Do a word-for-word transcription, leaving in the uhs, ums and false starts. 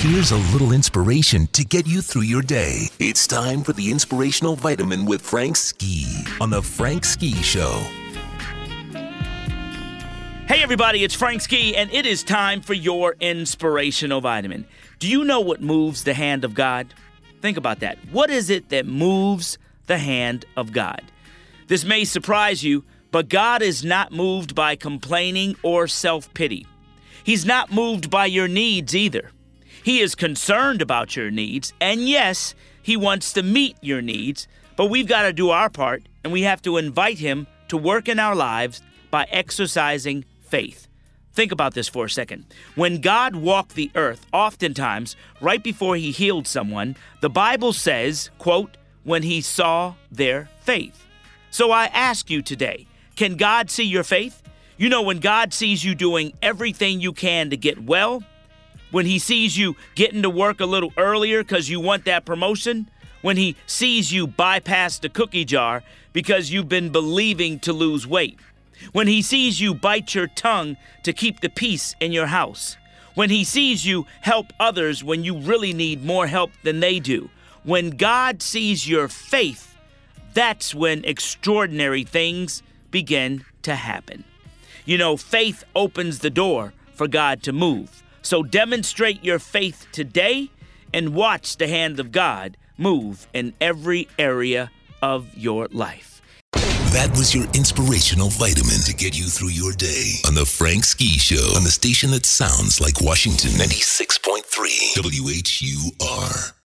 Here's a little inspiration to get you through your day. It's time for the Inspirational Vitamin with Frank Ski on The Frank Ski Show. Hey everybody, it's Frank Ski, and it is time for your Inspirational Vitamin. Do you know what moves the hand of God? Think about that. What is it that moves the hand of God? This may surprise you, but God is not moved by complaining or self-pity. He's not moved by your needs either. He is concerned about your needs, and yes, He wants to meet your needs, but we've got to do our part, and we have to invite Him to work in our lives by exercising faith. Think about this for a second. When God walked the earth, oftentimes, right before He healed someone, the Bible says, quote, when He saw their faith. So I ask you today, can God see your faith? You know, when God sees you doing everything you can to get well, when He sees you getting to work a little earlier because you want that promotion, when He sees you bypass the cookie jar because you've been believing to lose weight, when He sees you bite your tongue to keep the peace in your house, when He sees you help others when you really need more help than they do, when God sees your faith, that's when extraordinary things begin to happen. You know, faith opens the door for God to move. So demonstrate your faith today and watch the hand of God move in every area of your life. That was your Inspirational Vitamin to get you through your day on The Frank Ski Show on the station that sounds like Washington, ninety-six point three W H U R.